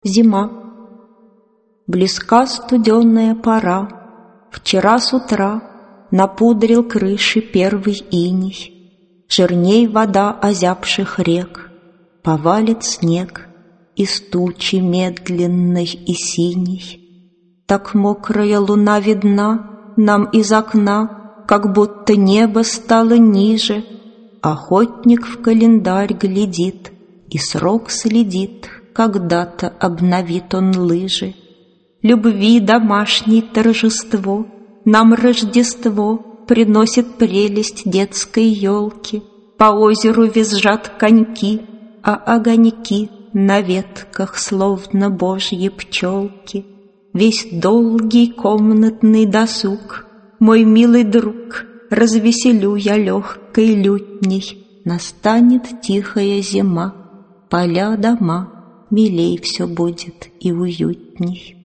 Зима. Близка студеная пора. Вчера с утра напудрил крыши первый иней. Жирней вода озябших рек. Повалит снег из тучи медленной и синей. Так мокрая луна видна нам из окна, как будто небо стало ниже. Охотник в календарь глядит и срок следит, когда-то обновит он лыжи. Любви домашней торжество нам Рождество приносит прелесть детской елки. По озеру визжат коньки, а огоньки на ветках словно божьи пчелки. Весь долгий комнатный досуг, мой милый друг, развеселю я легкой лютней. Настанет тихая зима, поля, дома, милей все будет и уютней.